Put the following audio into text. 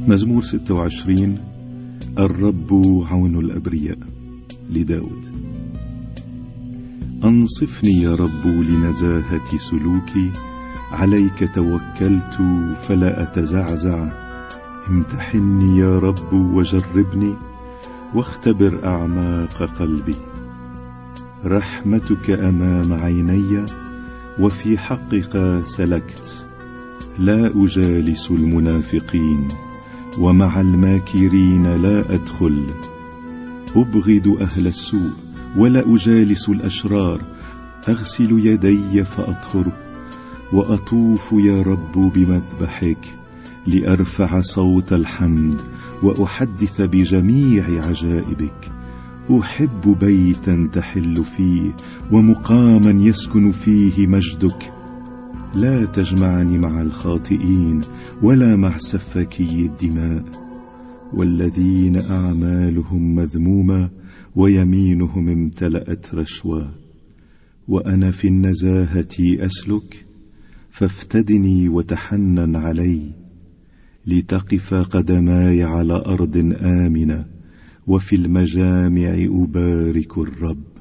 مزمور 26. الرب عون الأبرياء لداود. أنصفني يا رب لنزاهة سلوكي، عليك توكلت فلا أتزعزع. امتحني يا رب وجربني، واختبر أعماق قلبي. رحمتك أمام عيني، وفي حقك سلكت. لا أجالس المنافقين، ومع الماكرين لا أدخل. أبغض أهل السوء ولا أجالس الأشرار. أغسل يدي فأطهر، وأطوف يا رب بمذبحك لأرفع صوت الحمد وأحدث بجميع عجائبك. أحب بيتا تحل فيه، ومقاما يسكن فيه مجدك. لا تجمعني مع الخاطئين، ولا مع سفاكي الدماء، والذين أعمالهم مذمومة ويمينهم امتلأت رشوة. وأنا في النزاهة أسلك، فافتدني وتحنن علي، لتقف قدماي على أرض آمنة، وفي المجامع أبارك الرب.